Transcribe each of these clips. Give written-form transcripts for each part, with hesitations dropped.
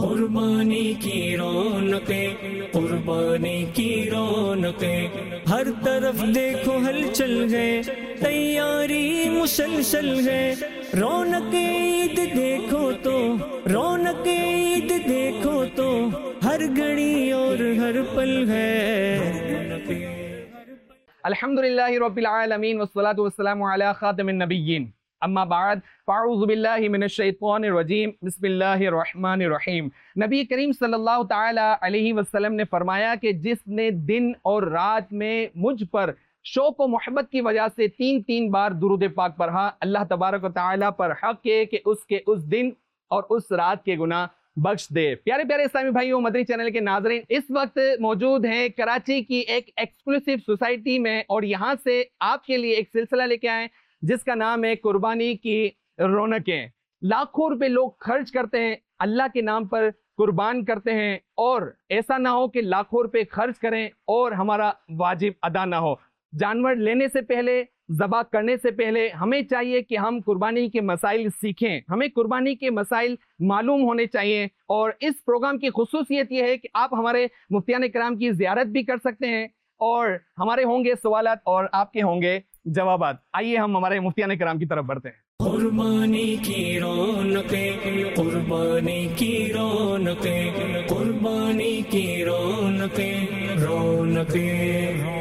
قربانی کی رونقیں، قربانی کی رونقیں، ہر طرف دیکھو ہلچل ہے، تیاری مسلسل ہے، رونق عید دیکھو تو، رونق عید دیکھو تو، ہر گھڑی اور ہر پل ہے۔ الحمدللہ رب العالمین والصلاة والسلام علی خاتم النبیین، اما بعد فاعوذ باللہ من الشیطان الرجیم، بسم اللہ الرحمن الرحیم۔ نبی کریم صلی اللہ تعالی علیہ وسلم نے فرمایا کہ جس نے دن اور رات میں مجھ پر شوق و محبت کی وجہ سے تین بار درود پاک پڑھا، اللہ تبارک و تعالی پر حق ہے کہ اس کے اس دن اور اس رات کے گناہ بخش دے۔ پیارے پیارے اسلامی بھائیوں، مدنی چینل کے ناظرین، اس وقت موجود ہیں کراچی کی ایک ایکسکلوسیو سوسائٹی میں، اور یہاں سے آپ کے لیے ایک سلسلہ لے کے آئے جس کا نام ہے قربانی کی رونقیں۔ لاکھوں روپے لوگ خرچ کرتے ہیں، اللہ کے نام پر قربان کرتے ہیں، اور ایسا نہ ہو کہ لاکھوں روپے خرچ کریں اور ہمارا واجب ادا نہ ہو۔ جانور لینے سے پہلے، ذبح کرنے سے پہلے ہمیں چاہیے کہ ہم قربانی کے مسائل سیکھیں، ہمیں قربانی کے مسائل معلوم ہونے چاہیے، اور اس پروگرام کی خصوصیت یہ ہے کہ آپ ہمارے مفتیان کرام کی زیارت بھی کر سکتے ہیں، اور ہمارے ہوں گے سوالات اور آپ کے ہوں گے جوابات۔ آئیے ہم ہمارے مفتیان کرام کی طرف بڑھتے ہیں۔ قربانی کی رونقیں، قربانی کی رونقیں، قربانی کی رونقیں، رونقیں۔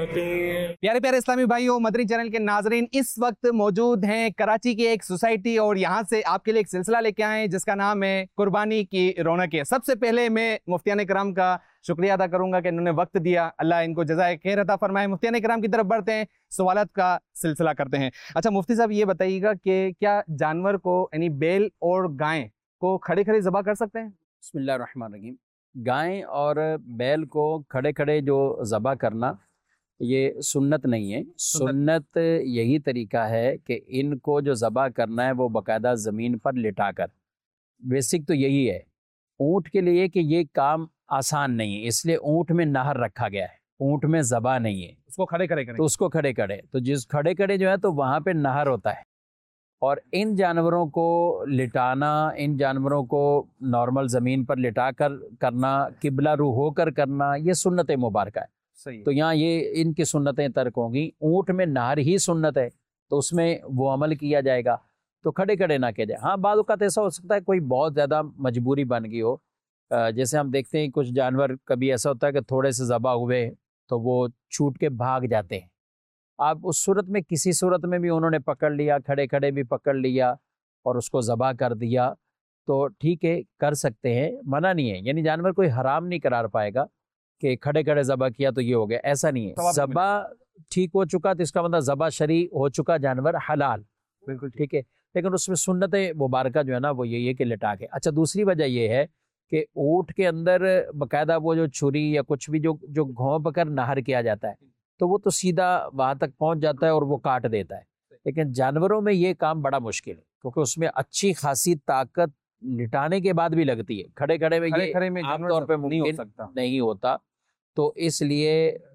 پیارے پیارے اسلامی بھائیوں، مدنی چینل کے ناظرین، اس وقت موجود ہیں کراچی کی ایک سوسائٹی، اور یہاں سے آپ کے لیے ایک سلسلہ لے کے آئے ہیں جس کا نام ہے قربانی کی رونقیں۔ سب سے پہلے میں مفتیان کرام کا شکریہ ادا کروں گا کہ انہوں نے وقت دیا، اللہ ان کو جزائے خیر عطا فرمائے۔ مفتیان کرام کی طرف بڑھتے ہیں، سوالات کا سلسلہ کرتے ہیں۔ اچھا مفتی صاحب، یہ بتائیے گا کہ کیا جانور کو، یعنی بیل اور گائیں کو کھڑے کھڑے ذبح کر سکتے ہیں؟ بسم اللہ الرحمن الرحیم۔ گائیں اور بیل کو کھڑے کھڑے جو ذبح کرنا، یہ سنت نہیں ہے۔ سنت یہی طریقہ ہے کہ ان کو جو ذبح کرنا ہے وہ باقاعدہ زمین پر لٹا کر، بیسک تو یہی ہے۔ اونٹ کے لیے کہ یہ کام آسان نہیں ہے، اس لیے اونٹ میں نہر رکھا گیا ہے، اونٹ میں ذبح نہیں ہے، اس کو کھڑے کھڑے کریں تو اس کو کھڑے کھڑے، تو جس کھڑے کھڑے جو ہے تو وہاں پہ نہر ہوتا ہے، اور ان جانوروں کو لٹانا، ان جانوروں کو نارمل زمین پر لٹا کر کرنا، قبلہ رو ہو کر کرنا، یہ سنت مبارکہ ہے۔ تو یہاں یہ ان کی سنتیں ترک ہوں گی۔ اونٹ میں نہر ہی سنت ہے تو اس میں وہ عمل کیا جائے گا، تو کھڑے کھڑے نہ کیا جائے۔ ہاں بعض اوقات ایسا ہو سکتا ہے کوئی بہت زیادہ مجبوری بن گئی ہو، جیسے ہم دیکھتے ہیں کچھ جانور کبھی ایسا ہوتا ہے کہ تھوڑے سے ذبح ہوئے تو وہ چھوٹ کے بھاگ جاتے ہیں، آپ اس صورت میں کسی صورت میں بھی انہوں نے پکڑ لیا، کھڑے کھڑے بھی پکڑ لیا اور اس کو ذبح کر دیا تو ٹھیک ہے، کر سکتے ہیں، منع نہیں ہے۔ یعنی جانور کوئی حرام نہیں قرار پائے گا کہ کھڑے کھڑے ذبح کیا تو یہ ہو گیا، ایسا نہیں ہے۔ ذبح ٹھیک ہو چکا تو اس کا مطلب ذبح شرعی ہو چکا، جانور حلال، بالکل ٹھیک ہے، لیکن اس میں سنت مبارکہ جو ہے نا وہ یہی ہے کہ لٹا کے۔ اچھا دوسری وجہ یہ ہے کہ اونٹ کے اندر باقاعدہ وہ جو چھری یا کچھ بھی جو گھونپ کر نہر کیا جاتا ہے تو وہ تو سیدھا وہاں تک پہنچ جاتا ہے اور وہ کاٹ دیتا ہے، لیکن جانوروں میں یہ کام بڑا مشکل ہے کیونکہ اس میں اچھی خاصی طاقت لٹانے کے بعد بھی لگتی ہے، کھڑے کھڑے میں یہ عام طور پہ ممکن نہیں ہوتا۔ تو اس لیے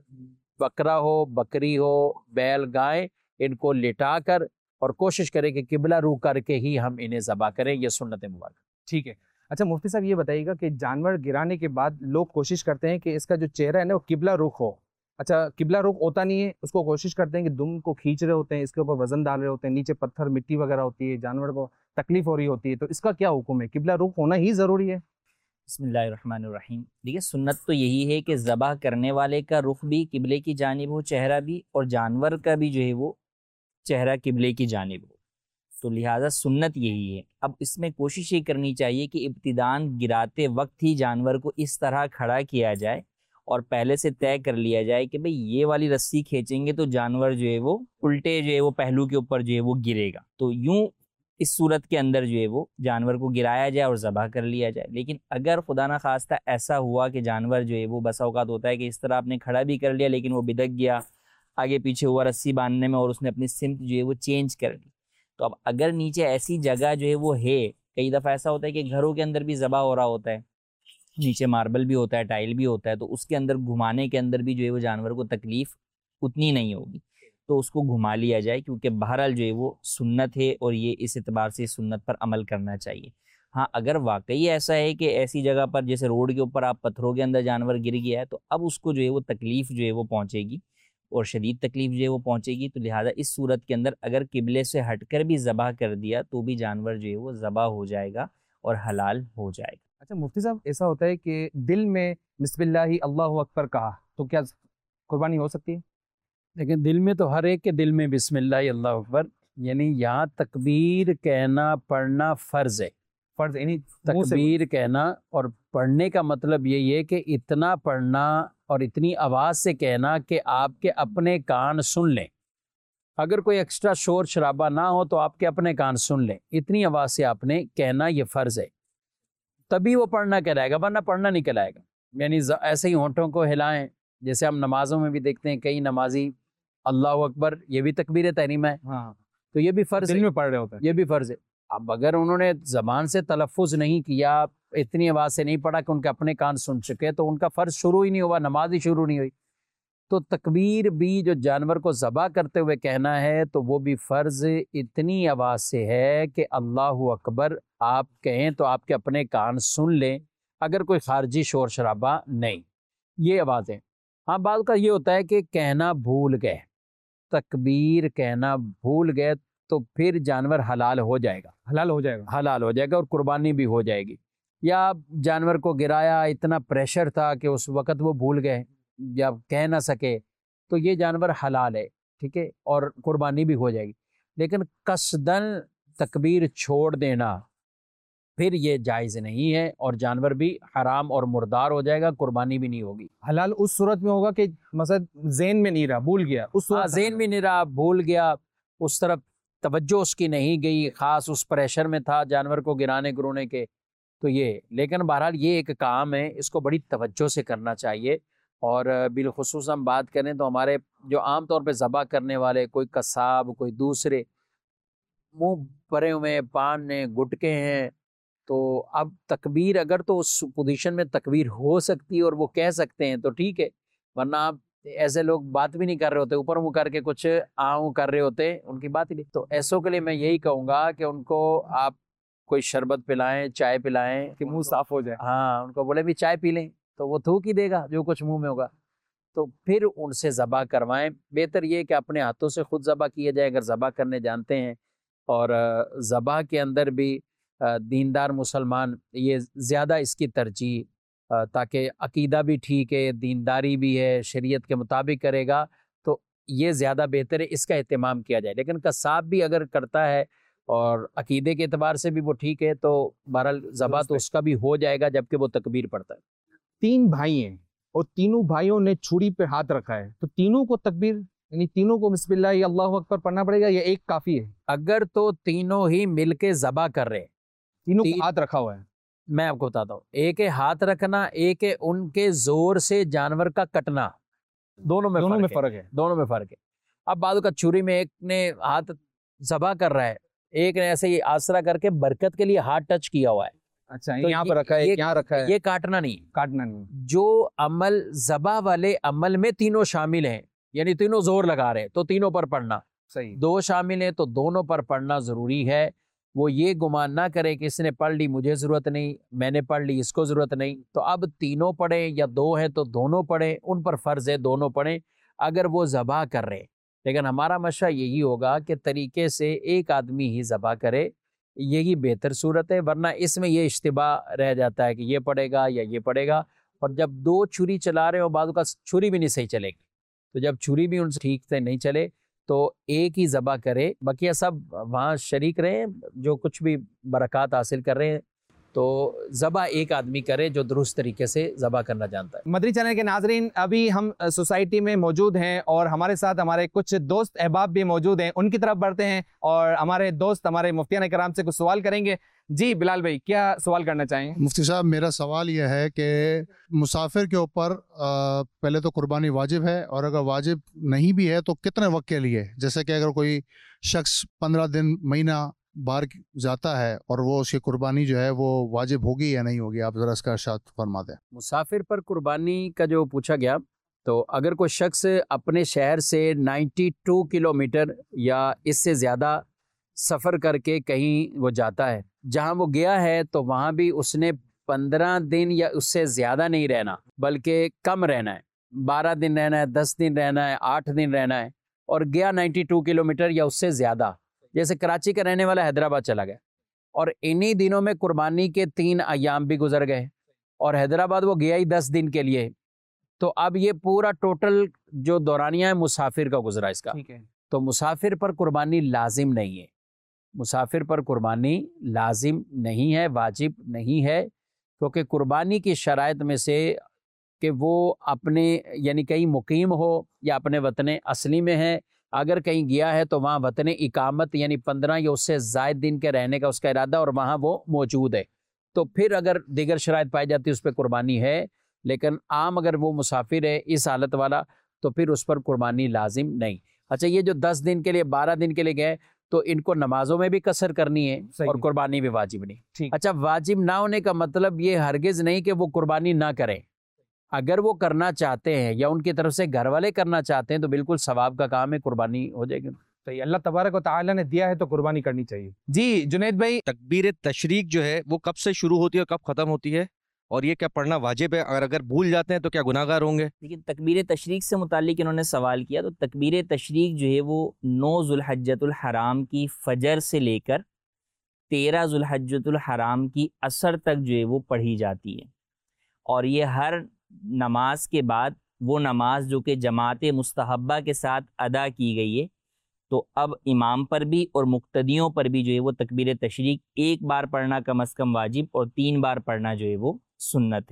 بکرا ہو، بکری ہو، بیل، گائے، ان کو لٹا کر اور کوشش کریں کہ قبلہ رو کر کے ہی ہم انہیں ذبح کریں، یہ سنت مبارکہ۔ ٹھیک ہے۔ اچھا مفتی صاحب یہ بتائیے گا کہ جانور گرانے کے بعد لوگ کوشش کرتے ہیں کہ اس کا جو چہرہ ہے نا وہ قبلہ رخ ہو۔ اچھا قبلہ رخ ہوتا نہیں ہے، اس کو کوشش کرتے ہیں کہ دم کو کھینچ رہے ہوتے ہیں، اس کے اوپر وزن ڈال رہے ہوتے ہیں، نیچے پتھر مٹی وغیرہ ہوتی ہے، جانور کو تکلیف ہو رہی ہوتی ہے، تو اس کا کیا حکم ہے؟ قبلہ رخ ہونا ہی ضروری ہے؟ بسم اللہ الرحمن الرحیم۔ دیکھیے سنت تو یہی ہے کہ ذبح کرنے والے کا رخ بھی قبلے کی جانب ہو، چہرہ بھی، اور جانور کا بھی جو ہے وہ چہرہ قبلے کی جانب ہو، تو لہٰذا سنت یہی ہے۔ اب اس میں کوشش یہ کرنی چاہیے کہ ابتداءً گراتے وقت ہی جانور کو اس طرح کھڑا کیا جائے اور پہلے سے طے کر لیا جائے کہ بھئی یہ والی رسی کھینچیں گے تو جانور جو ہے وہ الٹے جو ہے وہ پہلو کے اوپر جو ہے وہ گرے گا، تو یوں اس صورت کے اندر جو ہے وہ جانور کو گرایا جائے اور ذبح کر لیا جائے۔ لیکن اگر خدا نخواستہ ایسا ہوا کہ جانور جو ہے وہ بسا اوقات ہوتا ہے کہ اس طرح آپ نے کھڑا بھی کر لیا لیکن وہ بدک گیا، آگے پیچھے ہوا رسی باندھنے میں اور اس نے اپنی سمت جو ہے وہ چینج کر لی، تو اب اگر نیچے ایسی جگہ جو ہے وہ ہے، کئی دفعہ ایسا ہوتا ہے کہ گھروں کے اندر بھی ذبح ہو رہا ہوتا ہے، نیچے ماربل بھی ہوتا ہے، ٹائل بھی ہوتا ہے، تو اس کے اندر گھمانے کے اندر بھی جو ہے وہ جانور کو تکلیف اتنی نہیں ہوگی، تو اس کو گھما لیا جائے، کیونکہ بہرحال جو ہے وہ سنت ہے اور یہ اس اعتبار سے سنت پر عمل کرنا چاہیے۔ ہاں اگر واقعی ایسا ہے کہ ایسی جگہ پر جیسے روڈ کے اوپر آپ پتھروں کے اندر جانور گر گیا ہے تو اب اس کو جو ہے وہ تکلیف جو ہے وہ پہنچے گی اور شدید تکلیف جو ہے وہ پہنچے گی، تو لہٰذا اس صورت کے اندر اگر قبلے سے ہٹ کر بھی ذبح کر دیا تو بھی جانور جو ہے وہ ذبح ہو جائے گا اور حلال ہو جائے گا۔ اچھا مفتی صاحب، ایسا ہوتا ہے کہ دل میں بسم اللہ اللہ اکبر کہا تو کیا قربانی ہو سکتی ہے؟ لیکن دل میں تو ہر ایک کے دل میں بسم اللہ اللہ اکبر، یعنی یہاں تکبیر کہنا پڑھنا فرض ہے۔ فرض یعنی تکبیر کہنا اور پڑھنے کا مطلب یہی ہے کہ اتنا پڑھنا اور اتنی آواز سے کہنا کہ آپ کے اپنے کان سن لیں۔ اگر کوئی ایکسٹرا شور شرابہ نہ ہو تو آپ کے اپنے کان سن لیں، اتنی آواز سے آپ نے کہنا، یہ فرض ہے، تبھی وہ پڑھنا کہلائے گا، ورنہ پڑھنا نہیں کہلائے گا۔ یعنی ایسے ہی ہونٹوں کو ہلائیں، جیسے ہم نمازوں میں بھی دیکھتے ہیں کئی نمازی اللہ اکبر، یہ بھی تکبیر تحریمہ ہے، ہاں تو یہ بھی فرض دل ہے، میں پڑھ رہے ہوتے ہیں۔ یہ بھی فرض ہے۔ اب اگر انہوں نے زبان سے تلفظ نہیں کیا، اتنی آواز سے نہیں پڑھا کہ ان کے اپنے کان سن چکے، تو ان کا فرض شروع ہی نہیں ہوا، نماز ہی شروع نہیں ہوئی۔ تو تکبیر بھی جو جانور کو ذبح کرتے ہوئے کہنا ہے تو وہ بھی فرض اتنی آواز سے ہے کہ اللہ اکبر آپ کہیں تو آپ کے اپنے کان سن لیں، اگر کوئی خارجی شور شرابہ نہیں، یہ آوازیں۔ ہاں بعض کا یہ ہوتا ہے کہ کہنا بھول گئے، تکبیر کہنا بھول گئے تو پھر جانور حلال ہو جائے گا، حلال ہو جائے گا، حلال ہو جائے گا اور قربانی بھی ہو جائے گی۔ یا جانور کو گرایا، اتنا پریشر تھا کہ اس وقت وہ بھول گئے یا کہہ نہ سکے، تو یہ جانور حلال ہے، ٹھیک ہے، اور قربانی بھی ہو جائے گی۔ لیکن قصدن تکبیر چھوڑ دینا پھر یہ جائز نہیں ہے، اور جانور بھی حرام اور مردار ہو جائے گا، قربانی بھی نہیں ہوگی۔ حلال اس صورت میں ہوگا کہ مثلا ذہن میں نہیں رہا، بھول گیا، اس صورت ذہن بھی نہیں رہا، بھول گیا، اس طرف توجہ اس کی نہیں گئی، خاص اس پریشر میں تھا جانور کو گرانے گرونے کے، تو یہ۔ لیکن بہرحال یہ ایک کام ہے، اس کو بڑی توجہ سے کرنا چاہیے۔ اور بالخصوص ہم بات کریں تو ہمارے جو عام طور پہ ذبح کرنے والے، کوئی قصاب، کوئی دوسرے، منہ بھرے ہوئے، پان نے گٹکے ہیں، تو اب تکبیر اگر تو اس پوزیشن میں تکبیر ہو سکتی ہے اور وہ کہہ سکتے ہیں تو ٹھیک ہے، ورنہ آپ ایسے لوگ بات بھی نہیں کر رہے ہوتے، اوپر منہ کر کے کچھ آؤں کر رہے ہوتے، ان کی بات ہی نہیں۔ تو ایسوں کے لیے میں یہی کہوں گا کہ ان کو آپ کوئی شربت پلائیں، چائے پلائیں کہ منہ صاف ہو جائے۔ ہاں، ان کو بولے بھی چائے پی لیں تو وہ تھوک ہی دے گا جو کچھ منہ میں ہوگا، تو پھر ان سے ذبح کروائیں۔ بہتر یہ کہ اپنے ہاتھوں سے خود ذبح کیا جائے اگر ذبح کرنے جانتے ہیں، اور ذبح کے اندر بھی دیندار مسلمان یہ زیادہ اس کی ترجیح، تاکہ عقیدہ بھی ٹھیک ہے، دینداری بھی ہے، شریعت کے مطابق کرے گا تو یہ زیادہ بہتر ہے، اس کا اہتمام کیا جائے۔ لیکن قصاب بھی اگر کرتا ہے اور عقیدے کے اعتبار سے بھی وہ ٹھیک ہے تو بہرحال ذبح تو اس کا بھی ہو جائے گا جبکہ وہ تکبیر پڑھتا ہے۔ 3 بھائی ہیں اور تینوں بھائیوں نے چھری پہ ہاتھ رکھا ہے، تو تینوں کو تکبیر یعنی تینوں کو بسم اللہ اللہ اکبر پڑھنا پڑے گا یا ایک کافی ہے؟ اگر تو تینوں ہی مل کے ذبح کر رہے، تینوں کو ہاتھ رکھا ہوا ہے، میں آپ کو بتاتا ہوں، ایک ہے ہاتھ رکھنا، ایک ہے ان کے زور سے جانور کا کٹنا، دونوں میں فرق ہے۔ دونوں میں فرق ہے۔ اب بعض کا چھری میں ایک نے ہاتھ ذبح کر رہا ہے، ایک نے ایسے ہی آسرا کر کے برکت کے لیے ہاتھ ٹچ کیا ہوا ہے، اچھا تو یہاں پر رکھا ہے، یہاں رکھا ہے، یہ کاٹنا نہیں، کاٹنا نہیں۔ جو عمل ذبح والے عمل میں تینوں شامل ہیں، یعنی تینوں زور لگا رہے ہیں تو تینوں پر پڑھنا، صحیح، 2 شامل ہیں تو دونوں پر پڑھنا ضروری ہے۔ وہ یہ گمان نہ کرے کہ اس نے پڑھ لی مجھے ضرورت نہیں، میں نے پڑھ لی اس کو ضرورت نہیں، تو اب تینوں پڑھیں یا 2 ہیں تو دونوں پڑھیں، ان پر فرض ہے دونوں پڑھیں اگر وہ ذبح کر رہے۔ لیکن ہمارا مشورہ یہی ہوگا کہ طریقے سے ایک آدمی ہی ذبح کرے، یہی بہتر صورت ہے، ورنہ اس میں یہ اشتباہ رہ جاتا ہے کہ یہ پڑھے گا یا یہ پڑھے گا، اور جب 2 چھری چلا رہے ہو بعض کا چھری بھی نہیں صحیح چلے گی، تو جب چھری بھی ان سے ٹھیک سے نہیں چلے تو ایک ہی ذبح کرے، بقیہ سب وہاں شریک رہیں جو کچھ بھی برکات حاصل کر رہے ہیں، تو ذبح ایک آدمی کرے جو درست طریقے سے ذبح کرنا جانتا ہے۔ مدنی چینل کے ناظرین، ابھی ہم سوسائٹی میں موجود ہیں اور ہمارے ساتھ ہمارے کچھ دوست احباب بھی موجود ہیں، ان کی طرف بڑھتے ہیں اور ہمارے دوست ہمارے مفتیان کرام سے کچھ سوال کریں گے۔ جی بلال بھائی، کیا سوال کرنا چاہیں؟ مفتی صاحب، میرا سوال یہ ہے کہ مسافر کے اوپر پہلے تو قربانی واجب ہے، اور اگر واجب نہیں بھی ہے تو کتنے وقت کے لیے؟ جیسے کہ اگر کوئی شخص 15 دن مہینہ باہر جاتا ہے اور وہ اس کی قربانی جو ہے وہ واجب ہوگی یا نہیں ہوگی، آپ ذرا اس کا ارشاد فرما دیں۔ مسافر پر قربانی کا جو پوچھا گیا، تو اگر کوئی شخص اپنے شہر سے 92 کلومیٹر یا اس سے زیادہ سفر کر کے کہیں وہ جاتا ہے، جہاں وہ گیا ہے تو وہاں بھی اس نے 15 دن یا اس سے زیادہ نہیں رہنا، بلکہ کم رہنا ہے، 12 دن رہنا ہے، 10 دن رہنا ہے، 8 دن رہنا ہے، اور گیا 92 کلومیٹر یا اس سے زیادہ، جیسے کراچی کا رہنے والا حیدرآباد چلا گیا، اور انہی دنوں میں قربانی کے 3 ایام بھی گزر گئے، اور حیدرآباد وہ گیا ہی 10 دن کے لیے، تو اب یہ پورا ٹوٹل جو دورانیہ ہے مسافر کا گزرا اس کا، ٹھیک ہے، تو مسافر پر قربانی لازم نہیں ہے، مسافر پر قربانی لازم نہیں ہے، واجب نہیں ہے، کیونکہ قربانی کی شرائط میں سے کہ وہ اپنے یعنی کہیں مقیم ہو یا اپنے وطن اصلی میں ہے، اگر کہیں گیا ہے تو وہاں وطن اقامت یعنی 15 یا اس سے زائد دن کے رہنے کا اس کا ارادہ اور وہاں وہ موجود ہے، تو پھر اگر دیگر شرائط پائی جاتی ہے اس پہ قربانی ہے، لیکن عام اگر وہ مسافر ہے اس حالت والا تو پھر اس پر قربانی لازم نہیں۔ اچھا، یہ جو 10 دن کے لیے 12 دن کے لیے گئے تو ان کو نمازوں میں بھی قصر کرنی ہے صحیح، اور قربانی بھی واجب نہیں۔ ٹھیک، اچھا، واجب نہ ہونے کا مطلب یہ ہرگز نہیں کہ وہ قربانی نہ کریں، اگر وہ کرنا چاہتے ہیں یا ان کی طرف سے گھر والے کرنا چاہتے ہیں تو بالکل ثواب کا کام ہے، قربانی ہو جائے گی۔ صحیح، اللہ تبارک و تعالیٰ نے دیا ہے تو قربانی کرنی چاہیے۔ جی جنید بھائی، تکبیر تشریق جو ہے وہ کب سے شروع ہوتی ہے اور کب ختم ہوتی ہے، اور یہ کیا پڑھنا واجب ہے؟ اگر بھول جاتے ہیں تو کیا گناہ گار ہوں گے؟ لیکن تکبیر تشریق سے متعلق انہوں نے سوال کیا، تو تکبیر تشریق جو ہے وہ 9 ذوالحجۃ الحرام کی فجر سے لے کر 13 ذوالحجۃ الحرام کی عصر تک جو ہے وہ پڑھی جاتی ہے، اور یہ ہر نماز کے بعد وہ نماز جو کہ جماعت مستحبہ کے ساتھ ادا کی گئی ہے، تو اب امام پر بھی اور مقتدیوں پر بھی جو ہے وہ تکبیر تشریق 1 بار پڑھنا کم از کم واجب اور 3 بار پڑھنا جو ہے وہ سنت ہے۔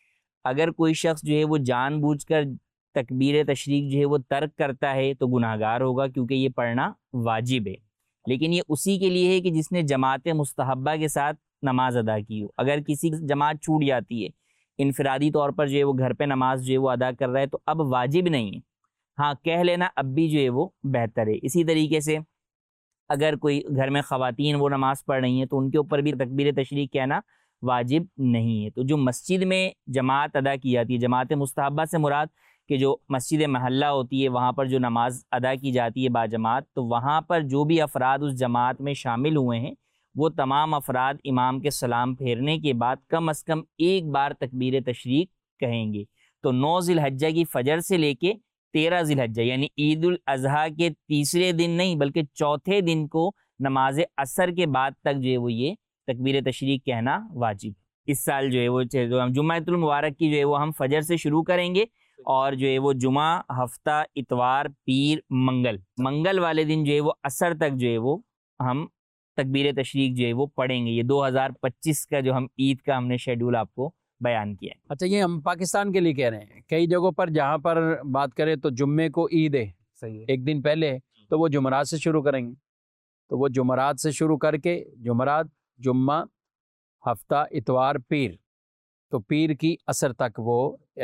اگر کوئی شخص جو ہے وہ جان بوجھ کر تکبیر تشریق جو ہے وہ ترک کرتا ہے تو گناہ گار ہوگا، کیونکہ یہ پڑھنا واجب ہے، لیکن یہ اسی کے لیے ہے کہ جس نے جماعت مستحبہ کے ساتھ نماز ادا کی ہو۔ اگر کسی جماعت چھوٹ جاتی ہے، انفرادی طور پر جو ہے وہ گھر پہ نماز جو ہے وہ ادا کر رہا ہے، تو اب واجب نہیں ہے، ہاں کہہ لینا اب بھی جو ہے وہ بہتر ہے۔ اسی طریقے سے اگر کوئی گھر میں خواتین وہ نماز پڑھ رہی ہیں تو ان کے اوپر بھی تکبیر تشریق کہنا واجب نہیں ہے۔ تو جو مسجد میں جماعت ادا کی جاتی ہے، جماعت مستحبہ سے مراد کہ جو مسجد محلہ ہوتی ہے وہاں پر جو نماز ادا کی جاتی ہے باجماعت، تو وہاں پر جو بھی افراد اس جماعت میں شامل ہوئے ہیں وہ تمام افراد امام کے سلام پھیرنے کے بعد کم از کم 1 بار تکبیر تشریق کہیں گے۔ تو 9 ذی الحجہ کی فجر سے لے کے 13 ذی الحجہ یعنی عید الاضحیٰ کے تیسرے دن نہیں بلکہ چوتھے دن کو نماز عصر کے بعد تک جو ہے وہ یہ تکبیر تشریق کہنا واجب۔ اس سال جو ہے وہ جمعۃ المبارک کی جو ہے وہ ہم فجر سے شروع کریں گے، اور جو ہے وہ جمعہ، ہفتہ، اتوار، پیر، منگل والے دن جو ہے وہ عصر تک جو ہے وہ ہم تکبیر تشریق جو ہے وہ پڑھیں گے۔ یہ 2025 کا جو عید کا ہم نے شیڈول آپ کو بیان کیا ہے۔ اچھا، یہ ہم پاکستان کے لیے کہہ رہے ہیں، کئی جگہوں پر جہاں پر بات کریں تو جمعے کو عید ہے، صحیح ہے، ایک دن پہلے ہے، تو وہ جمعرات سے شروع کریں گے، تو وہ جمعرات سے شروع کر کے جمعرات، جمعہ، ہفتہ، اتوار، پیر، تو پیر کی عصر تک وہ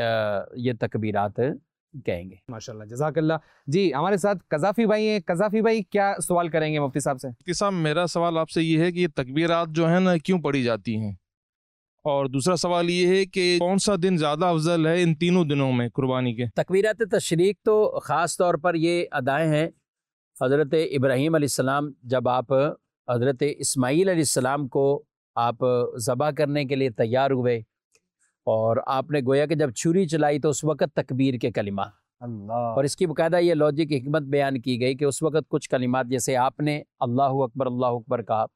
یہ تکبیرات کہیں گے۔ ماشاءاللہ، جزاک اللہ۔ جی ہمارے ساتھ قذافی بھائی ہیں، قذافی بھائی کیا سوال کریں گے مفتی صاحب سے؟ مفتی صاحب، میرا سوال آپ سے یہ ہے کہ یہ تکبیرات جو ہیں نا کیوں پڑھی جاتی ہیں، اور دوسرا سوال یہ ہے کہ کون سا دن زیادہ افضل ہے ان تینوں دنوں میں قربانی کے؟ تکبیرات تشریق تو خاص طور پر یہ ادائیں ہیں، حضرت ابراہیم علیہ السلام جب آپ حضرت اسماعیل علیہ السلام کو آپ ذبح کرنے کے لیے تیار ہوئے، اور آپ نے گویا کہ جب چھری چلائی تو اس وقت تکبیر کے کلمات، اللہ، اور اس کی باقاعدہ یہ لاجک حکمت بیان کی گئی کہ اس وقت کچھ کلمات جیسے آپ نے اللہ اکبر کہا،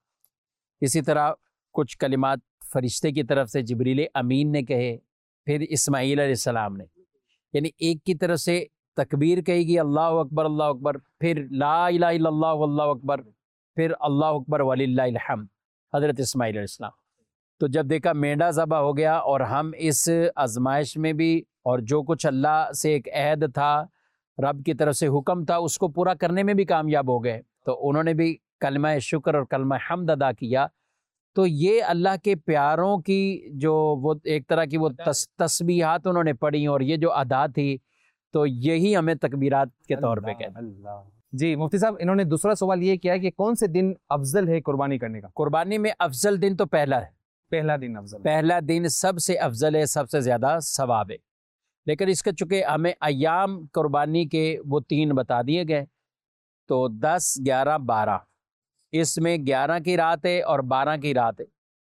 اسی طرح کچھ کلمات فرشتے کی طرف سے جبریل امین نے کہے، پھر اسماعیل علیہ السلام نے، یعنی ایک کی طرف سے تکبیر کہے گی اللہ اکبر، پھر لا الہ الا اللہ واللہ اکبر، پھر اللہ اکبر وللہ الحمد، حضرت اسماعیل علیہ السلام۔ تو جب دیکھا مینڈا ذبح ہو گیا اور ہم اس آزمائش میں بھی، اور جو کچھ اللہ سے ایک عہد تھا، رب کی طرف سے حکم تھا، اس کو پورا کرنے میں بھی کامیاب ہو گئے، تو انہوں نے بھی کلمہ شکر اور کلمہ حمد ادا کیا۔ تو یہ اللہ کے پیاروں کی جو وہ ایک طرح کی وہ تسبیحات انہوں نے پڑھی، اور یہ جو ادا تھی، تو یہی ہمیں تکبیرات کے طور پہ کہتے ہیں۔ جی مفتی صاحب، انہوں نے دوسرا سوال یہ کیا ہے کہ کون سے دن افضل ہے قربانی کرنے کا؟ قربانی میں افضل دن تو پہلا ہے، پہلا دن افضل، پہلا دن سب سے افضل ہے، سب سے زیادہ ثواب ہے، لیکن اس کا چونکہ ہمیں ایام قربانی کے وہ 3 بتا دیے گئے، تو 10، 11، 12، اس میں 11 کی رات ہے اور 12 کی رات ہے،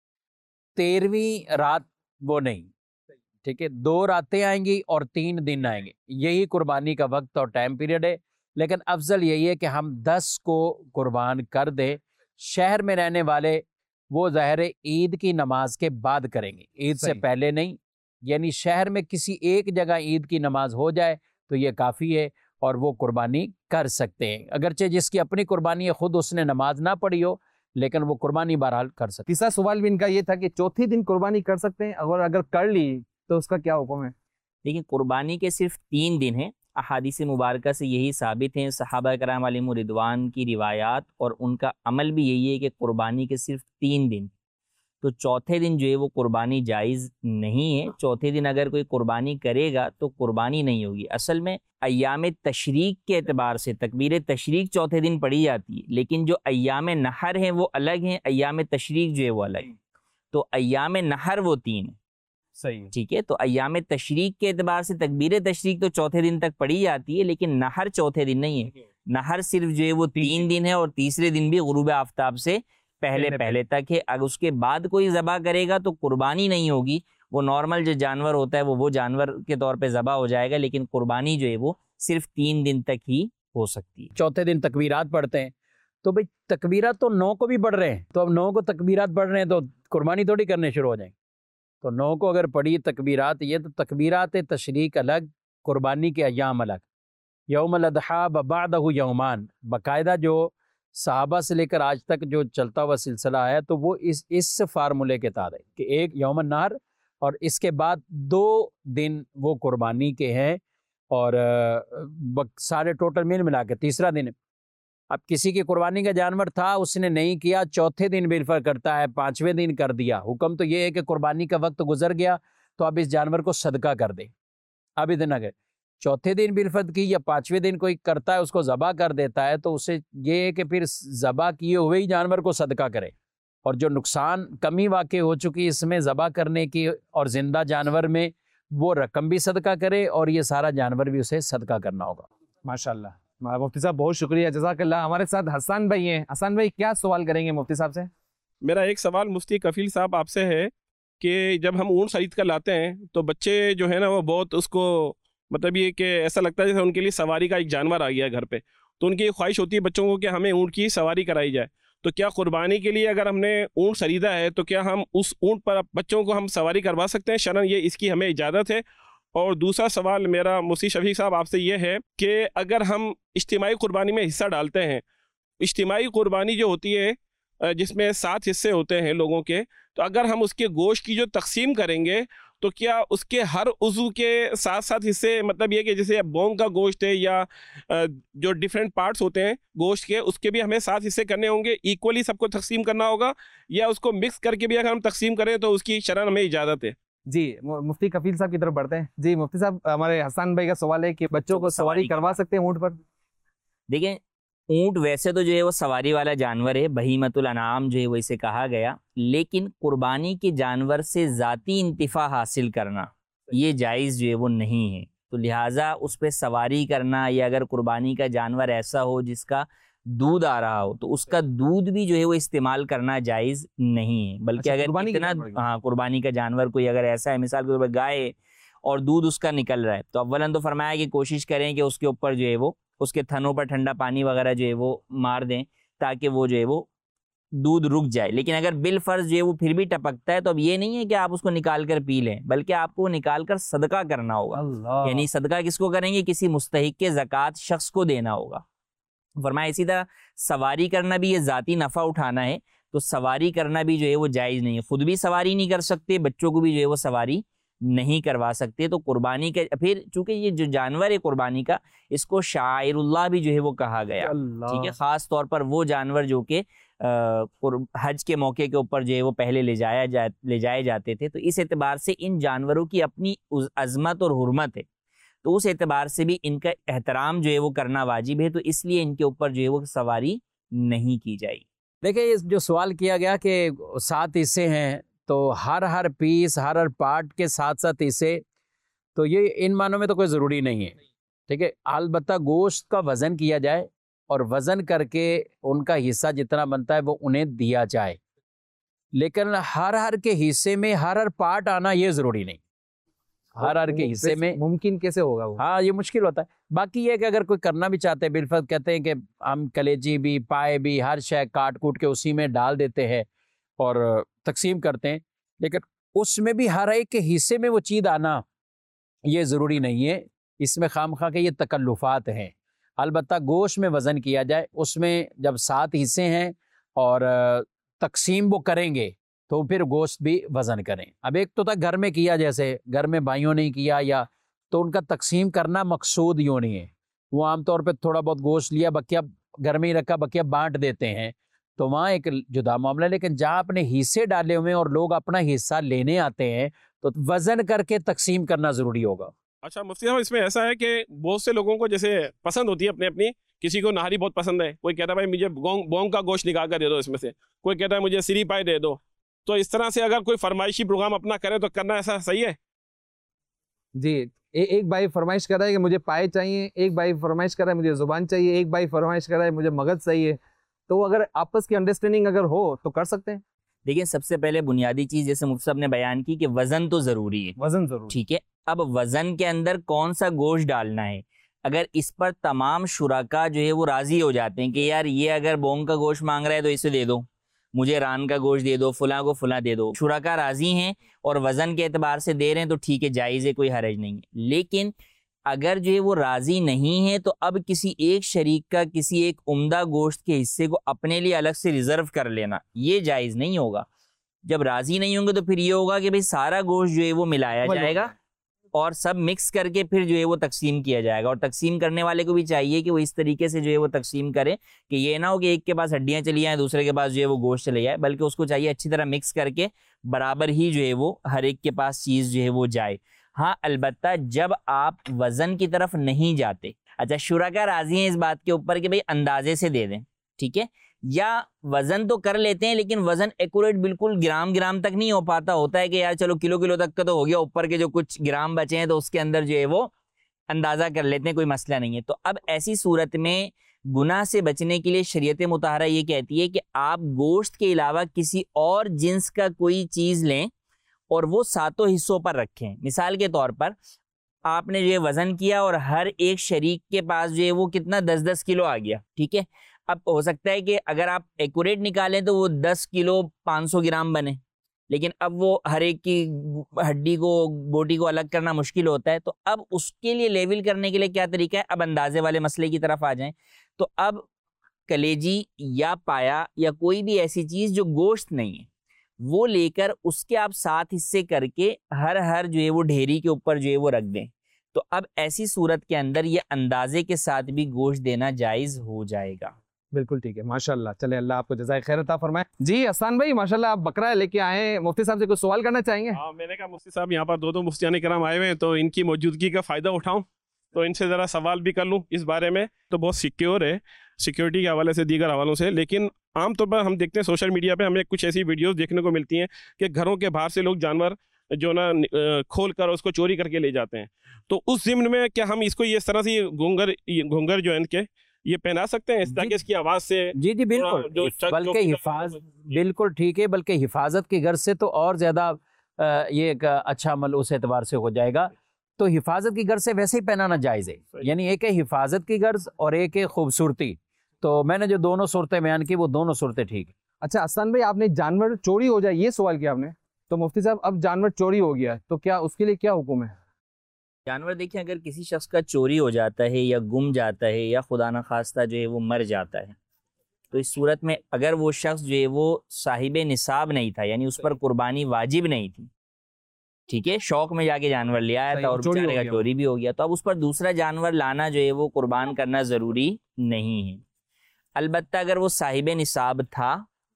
13ویں رات وہ نہیں، ٹھیک ہے، 2 راتیں آئیں گی اور 3 دن آئیں گے، یہی قربانی کا وقت اور ٹائم پیریڈ ہے۔ لیکن افضل یہی ہے کہ ہم 10 کو قربان کر دیں۔ شہر میں رہنے والے وہ ظاہر عید کی نماز کے بعد کریں گے، عید سے صحیح۔ پہلے نہیں، یعنی شہر میں کسی ایک جگہ عید کی نماز ہو جائے تو یہ کافی ہے اور وہ قربانی کر سکتے ہیں، اگرچہ جس کی اپنی قربانی ہے خود اس نے نماز نہ پڑھی ہو لیکن وہ قربانی بہرحال کر سکتے۔ تیسرا سوال بھی ان کا یہ تھا کہ چوتھے دن قربانی کر سکتے ہیں، اگر کر لی تو اس کا کیا حکم ہے؟ لیکن قربانی کے صرف 3 دن ہیں، احادیث مبارکہ سے یہی ثابت ہیں، صحابہ کرام علیہم رضوان کی روایات اور ان کا عمل بھی یہی ہے کہ قربانی کے صرف 3 دن، تو چوتھے دن جو ہے وہ قربانی جائز نہیں ہے۔ چوتھے دن اگر کوئی قربانی کرے گا تو قربانی نہیں ہوگی۔ اصل میں ایام تشریق کے اعتبار سے تکبیر تشریق چوتھے دن پڑھی جاتی ہے، لیکن جو ایام نحر ہیں وہ الگ ہیں، ایام تشریق جو ہے وہ الگ ہیں، تو ایام نحر وہ 3 ہیں، صحیح، ٹھیک ہے۔ تو ایام تشریق کے اعتبار سے تکبیر تشریق تو چوتھے دن تک پڑھی جاتی ہے، لیکن نحر چوتھے دن نہیں ہے، نحر صرف جو ہے وہ 3 دن ہے، اور تیسرے دن بھی غروب آفتاب سے پہلے تک ہے۔ اگر اس کے بعد کوئی ذبح کرے گا تو قربانی نہیں ہوگی، وہ نارمل جو جانور ہوتا ہے وہ جانور کے طور پہ ذبح ہو جائے گا، لیکن قربانی جو ہے وہ صرف 3 دن تک ہی ہو سکتی ہے۔ چوتھے دن تکبیرات پڑھتے ہیں، تو بھئی تکبیرات تو 9 کو بھی پڑھ رہے ہیں، تو اب 9 کو تکبیرات پڑھ رہے ہیں تو قربانی تھوڑی کرنے شروع ہو جائیں گے، تو 9 کو اگر پڑھی تکبیرات، یہ تو تکبیرات تشریق الگ، قربانی کے ایام الگ، یوم الاضحیٰ بعدہ یومان، باقاعدہ جو صحابہ سے لے کر آج تک جو چلتا ہوا سلسلہ ہے تو وہ اس فارمولے کے تحت ہے کہ ایک یوم النحر اور اس کے بعد 2 دن وہ قربانی کے ہیں، اور سارے ٹوٹل ملا کے تیسرا دن۔ اب کسی کی قربانی کا جانور تھا، اس نے نہیں کیا، چوتھے دن بالفر کرتا ہے، 5ویں دن کر دیا، حکم تو یہ ہے کہ قربانی کا وقت گزر گیا تو اب اس جانور کو صدقہ کر دے۔ اب اتنا کہ چوتھے دن بالفرد کی یا 5ویں دن کوئی کرتا ہے اس کو ذبح کر دیتا ہے تو اسے یہ ہے کہ پھر ذبح کیے ہوئے ہی جانور کو صدقہ کرے، اور جو نقصان کمی واقع ہو چکی اس میں ذبح کرنے کی اور زندہ جانور میں، وہ رقم بھی صدقہ کرے اور یہ سارا جانور بھی اسے صدقہ کرنا ہوگا۔ ماشاءاللہ مفتی صاحب بہت شکریہ، جزاک اللہ۔ ہمارے ساتھ حسان بھائی ہیں، حسان بھائی کیا سوال کریں گے مفتی صاحب سے؟ میرا ایک سوال مفتی کفیل صاحب آپ سے ہے کہ جب ہم اونٹ خرید کر لاتے ہیں تو بچے جو ہے نا وہ بہت اس کو مطلب یہ کہ ایسا لگتا ہے جیسے ان کے لیے سواری کا ایک جانور آ گیا ہے گھر پہ، تو ان کی خواہش ہوتی ہے بچوں کو کہ ہمیں اونٹ کی سواری کرائی جائے، تو کیا قربانی کے لیے اگر ہم نے اونٹ خریدا ہے تو کیا ہم اس اونٹ پر بچوں کو ہم سواری کروا سکتے ہیں؟ شرعاً یہ اس کی ہمیں اجازت ہے؟ اور دوسرا سوال میرا مفتی شفیق صاحب آپ سے یہ ہے کہ اگر ہم اجتماعی قربانی میں حصہ ڈالتے ہیں، اجتماعی قربانی جو ہوتی ہے جس میں 7 حصے ہوتے ہیں لوگوں کے، تو اگر ہم اس کے گوشت کی جو تقسیم کریں گے تو کیا اس کے ہر عضو کے 7 حصے، مطلب یہ کہ جیسے بون کا گوشت ہے یا جو ڈیفرنٹ پارٹس ہوتے ہیں گوشت کے، اس کے بھی ہمیں 7 حصے کرنے ہوں گے، ایکولی سب کو تقسیم کرنا ہوگا، یا اس کو مکس کر کے بھی اگر ہم تقسیم کریں تو اس کی شرعاً ہمیں اجازت ہے؟ جی مفتی کفیل صاحب کی طرف بڑھتے ہیں۔ جی مفتی صاحب، ہمارے حسان بھائی کا سوال ہے کہ بچوں کو سواری کروا سکتے ہیں اونٹ پر؟ دیکھیں اونٹ ویسے تو جو ہے وہ سواری والا جانور ہے، بہیمۃ الانعام جو ہے وہ اسے کہا گیا، لیکن قربانی کے جانور سے ذاتی انتفاع حاصل کرنا یہ جائز جو ہے وہ نہیں ہے، تو لہٰذا اس پہ سواری کرنا، یا اگر قربانی کا جانور ایسا ہو جس کا دودھ آ رہا ہو تو اس کا دودھ بھی جو ہے وہ استعمال کرنا جائز نہیں ہے، بلکہ اگر اتنا قربانی کا جانور کوئی اگر ایسا ہے، مثال کے طور پر گائے اور دودھ اس کا نکل رہا ہے، تو اولاً تو فرمایا کہ کوشش کریں کہ اس کے اوپر جو ہے وہ اس کے تھنوں پر ٹھنڈا پانی وغیرہ جو ہے وہ مار دیں تاکہ وہ جو ہے وہ دودھ رک جائے، لیکن اگر بالفرض جو ہے وہ پھر بھی ٹپکتا ہے تو اب یہ نہیں ہے کہ آپ اس کو نکال کر پی لیں، بلکہ آپ کو نکال کر صدقہ کرنا ہوگا۔ یعنی صدقہ کس کو کریں گے؟ کسی مستحق زکوٰۃ شخص کو دینا ہوگا۔ فرمایا اسی طرح سواری کرنا بھی یہ ذاتی نفع اٹھانا ہے، تو سواری کرنا بھی جو ہے وہ جائز نہیں ہے، خود بھی سواری نہیں کر سکتے، بچوں کو بھی جو ہے وہ سواری نہیں کروا سکتے۔ تو قربانی کے پھر چونکہ یہ جو جانور ہے قربانی کا، اس کو شعائر اللہ بھی جو ہے وہ کہا گیا، ٹھیک ہے، خاص طور پر وہ جانور جو کہ حج کے موقع کے اوپر جو ہے وہ پہلے لے جائے جاتے تھے، تو اس اعتبار سے ان جانوروں کی اپنی عظمت اور حرمت ہے، تو اس اعتبار سے بھی ان کا احترام جو ہے وہ کرنا واجب ہے، تو اس لیے ان کے اوپر جو ہے وہ سواری نہیں کی جائے گی۔ دیکھیں یہ جو سوال کیا گیا کہ 7 حصے ہیں تو ہر پیس ہر پارٹ کے 7 حصے، تو یہ ان معنوں میں تو کوئی ضروری نہیں ہے، ٹھیک ہے، البتہ گوشت کا وزن کیا جائے اور وزن کر کے ان کا حصہ جتنا بنتا ہے وہ انہیں دیا جائے، لیکن ہر کے حصے میں ہر پارٹ آنا یہ ضروری نہیں، ہر کے حصے میں ممکن کیسے ہوگا وہ؟ ہاں یہ مشکل ہوتا ہے۔ باقی یہ کہ اگر کوئی کرنا بھی چاہتے ہیں بالفرض کہتے ہیں کہ ہم کلیجی بھی پائے بھی ہر شے کاٹ کوٹ کے اسی میں ڈال دیتے ہیں اور تقسیم کرتے ہیں، لیکن اس میں بھی ہر ایک کے حصے میں وہ چیز آنا یہ ضروری نہیں ہے، اس میں خواہ کے یہ تکلفات ہیں۔ البتہ گوشت میں وزن کیا جائے، اس میں جب 7 حصے ہیں اور تقسیم وہ کریں گے تو پھر گوشت بھی وزن کریں۔ اب ایک تو تھا گھر میں کیا، جیسے گھر میں بھائیوں نے کیا یا تو ان کا تقسیم کرنا مقصود یوں نہیں ہے، وہ عام طور پہ تھوڑا بہت گوشت لیا بقیہ گھر میں ہی رکھا بقیہ بانٹ دیتے ہیں، تو وہاں ایک جدا معاملہ ہے۔ لیکن جہاں اپنے حصے ڈالے ہوئے ہیں اور لوگ اپنا حصہ لینے آتے ہیں تو وزن کر کے تقسیم کرنا ضروری ہوگا۔ اچھا مفتی صاحب، اس میں ایسا ہے کہ بہت سے لوگوں کو جیسے پسند ہوتی ہے اپنی اپنی، کسی کو نہاری بہت پسند ہے، کوئی کہتا ہے بھائی مجھے بونگ کا گوشت نکال کر دے دو اس میں سے، کوئی کہتا ہے مجھے سری پائے دے دو، تو اس طرح سے اگر کوئی فرمائشی پروگرام اپنا کرے تو کرنا ایسا صحیح ہے؟ جی، ایک بھائی فرمائش کر رہا ہے کہ مجھے پائے چاہیے، ایک بھائی فرمائش کر رہا ہے مجھے زبان چاہیے، ایک بھائی فرمائش کر رہا ہے مجھے مغز چاہیے، تو اگر آپس کی انڈرسٹینڈنگ اگر ہو تو کر سکتے ہیں۔ دیکھیں سب سے پہلے بنیادی چیز جیسے مفتی صاحب نے بیان کی کہ وزن تو ضروری ہے، وزن ضرور ٹھیک ہے۔ اب وزن کے اندر کون سا گوشت ڈالنا ہے، اگر اس پر تمام شرکا جو ہے وہ راضی ہو جاتے ہیں کہ یار یہ اگر بونگ کا گوشت مانگ رہا ہے تو اسے دے دو، مجھے ران کا گوشت دے دو، فلاں کو فلاں دے دو، شرکا راضی ہیں اور وزن کے اعتبار سے دے رہے ہیں تو ٹھیک ہے، جائز ہے، کوئی حرج نہیں ہے۔ لیکن اگر جو ہے وہ راضی نہیں ہے تو اب کسی ایک شریک کا کسی ایک عمدہ گوشت کے حصے کو اپنے لیے الگ سے ریزرو کر لینا یہ جائز نہیں ہوگا۔ جب راضی نہیں ہوں گے تو پھر یہ ہوگا کہ بھئی سارا گوشت جو ہے وہ ملایا جائے گا اور سب مکس کر کے پھر جو ہے وہ تقسیم کیا جائے گا، اور تقسیم کرنے والے کو بھی چاہیے کہ وہ اس طریقے سے جو ہے وہ تقسیم کرے کہ یہ نہ ہو کہ ایک کے پاس ہڈیاں چلی جائیں دوسرے کے پاس جو ہے وہ گوشت چلے جائے، بلکہ اس کو چاہیے اچھی طرح مکس کر کے برابر ہی جو ہے وہ ہر ایک کے پاس چیز جو ہے وہ جائے۔ ہاں البتہ جب آپ وزن کی طرف نہیں جاتے، اچھا شرکا راضی ہیں اس بات کے اوپر کہ بھئی اندازے سے دے دیں، ٹھیک ہے، یا وزن تو کر لیتے ہیں لیکن وزن ایکوریٹ بالکل گرام تک نہیں ہو پاتا، ہوتا ہے کہ یار چلو کلو تک کا تو ہو گیا، اوپر کے جو کچھ گرام بچے ہیں تو اس کے اندر جو ہے وہ اندازہ کر لیتے ہیں، کوئی مسئلہ نہیں ہے۔ تو اب ایسی صورت میں گناہ سے بچنے کے لیے شریعت مطہرہ یہ کہتی ہے کہ آپ گوشت کے علاوہ کسی اور جنس کا کوئی چیز لیں اور وہ 7 حصوں پر رکھیں۔ مثال کے طور پر آپ نے جو ہے وزن کیا اور ہر ایک شریک کے پاس جو ہے وہ کتنا 10 کلو آ گیا، ٹھیک ہے۔ اب ہو سکتا ہے کہ اگر آپ ایکوریٹ نکالیں تو وہ 10 کلو 500 گرام بنے، لیکن اب وہ ہر ایک کی ہڈی کو بوٹی کو الگ کرنا مشکل ہوتا ہے، تو اب اس کے لیے لیول کرنے کے لیے کیا طریقہ ہے، اب اندازے والے مسئلے کی طرف آ جائیں۔ تو اب کلیجی یا پایا یا کوئی بھی ایسی چیز جو گوشت نہیں ہے وہ لے کر اس کے آپ 7 حصے کر کے ہر جو ہے وہ ڈھیری کے اوپر جو ہے وہ رکھ دیں، تو اب ایسی صورت کے اندر یہ اندازے کے ساتھ بھی گوشت دینا جائز ہو جائے گا۔ بالکل ٹھیک ہے، ماشاءاللہ، چلے اللہ آپ کو جزائے خیر عطا فرمائے۔ جی احسان بھائی ماشاءاللہ آپ بکرا لے کے آئے ہیں، مفتی صاحب سے کوئی سوال کرنا چاہیں گے؟ ہاں، میں نے کہا مفتی صاحب یہاں پر 2 مفتیان کرام آئے ہوئے ہیں تو ان کی موجودگی کا فائدہ اٹھاؤں، تو ان سے ذرا سوال بھی کر لوں اس بارے میں۔ تو بہت سیکیور ہے سیکیورٹی کے حوالے سے، دیگر حوالوں سے، لیکن عام طور پر ہم دیکھتے ہیں سوشل میڈیا پہ ہمیں کچھ ایسی ویڈیوز دیکھنے کو ملتی ہیں کہ گھروں کے باہر سے لوگ جانور جو نا کھول کر اس کو چوری کر کے لے جاتے ہیں، تو اس ضمن میں کیا ہم اس کو یہ اس طرح سے گھونگر جو ہے ان کے یہ پہنا سکتے ہیں تاکہ اس کی آواز سے؟ جی بالکل، بلکہ بالکل ٹھیک ہے، بلکہ حفاظت کی غرض سے تو اور زیادہ یہ ایک اچھا عمل اس اعتبار سے ہو جائے گا۔ تو حفاظت کی غرض سے ویسے ہی پہنانا جائز ہے، یعنی ایک ہے حفاظت کی غرض اور ایک ہے خوبصورتی، تو میں نے جو دونوں صورتیں بیان کی وہ دونوں صورتیں ٹھیک ہیں۔ اچھا احسان بھائی، آپ نے جانور چوری ہو جائے یہ سوال کیا آپ نے، تو مفتی صاحب اب جانور چوری ہو گیا تو کیا اس کے لیے کیا حکم ہے؟ جانور دیکھیں اگر کسی شخص کا چوری ہو جاتا ہے یا گم جاتا ہے یا خدا نخواستہ جو ہے وہ مر جاتا ہے، تو اس صورت میں اگر وہ شخص جو ہے وہ صاحب نصاب نہیں تھا، یعنی اس پر قربانی واجب نہیں تھی، ٹھیک ہے، شوق میں جا کے جانور لے آیا تھا اور بیچارے کا چوری بھی ہو گیا، تو اب اس پر دوسرا جانور لانا جو ہے وہ قربان کرنا ضروری نہیں ہے۔ البتہ اگر وہ صاحب نصاب تھا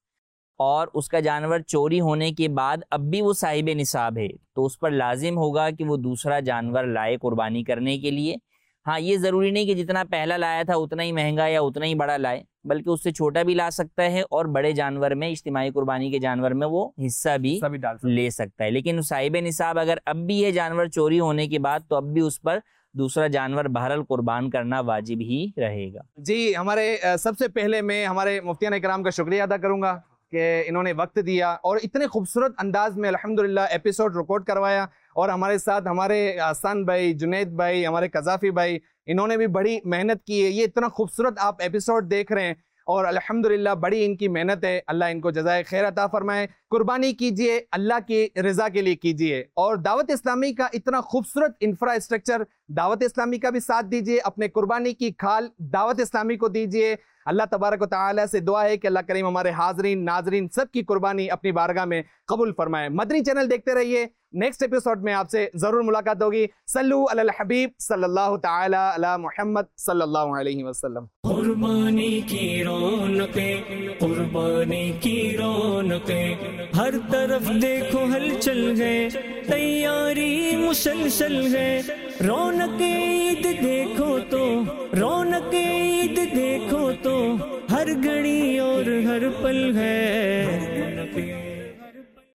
اور اس کا جانور چوری ہونے کے بعد اب بھی وہ صاحب نصاب ہے تو اس پر لازم ہوگا کہ وہ دوسرا جانور لائے قربانی کرنے کے لیے۔ ہاں یہ ضروری نہیں کہ جتنا پہلا لایا تھا اتنا ہی مہنگا یا اتنا ہی بڑا لائے، بلکہ اس سے چھوٹا بھی لا سکتا ہے اور بڑے جانور میں اجتماعی قربانی کے جانور میں وہ حصہ بھی لے سکتا ہے۔ لیکن صاحب نصاب اگر اب بھی ہے جانور چوری ہونے کے بعد تو اب بھی اس پر دوسرا جانور بہرحال قربان کرنا واجب ہی رہے گا۔ جی ہمارے سب سے پہلے میں ہمارے مفتیان اکرام کا شکریہ ادا کروں گا کہ انہوں نے وقت دیا اور اتنے خوبصورت انداز میں الحمدللہ ایپیسوڈ ریکارڈ کروایا، اور ہمارے ساتھ ہمارے حسن بھائی، جنید بھائی، ہمارے قذافی بھائی، انہوں نے بھی بڑی محنت کی ہے۔ یہ اتنا خوبصورت آپ ایپیسوڈ دیکھ رہے ہیں اور الحمدللہ بڑی ان کی محنت ہے، اللہ ان کو جزائے خیر عطا فرمائے۔ قربانی کیجئے، اللہ کی رضا کے لیے کیجئے، اور دعوت اسلامی کا اتنا خوبصورت انفراسٹرکچر، دعوت اسلامی کا بھی ساتھ دیجئے، اپنے قربانی کی کھال دعوت اسلامی کو دیجئے۔ اللہ تبارک و تعالی سے دعا ہے کہ اللہ کریم ہمارے حاضرین ناظرین سب کی قربانی اپنی بارگاہ میں قبول فرمائے۔ مدنی چینل دیکھتے رہیے، نیکسٹ ایپیسوڈ میں آپ سے ضرور ملاقات ہوگی۔ صلو علی الحبیب صلی اللہ تعالی علی محمد صلی اللہ علیہ وسلم۔ قربانی کی رونقیں، قربانی کی رونقیں، ہر طرف دیکھو ہلچل ہے، تیاری مسلسل ہے۔ رونق عید دیکھو تو، رونق عید دیکھو تو، ہر گھڑی اور ہر پل ہے۔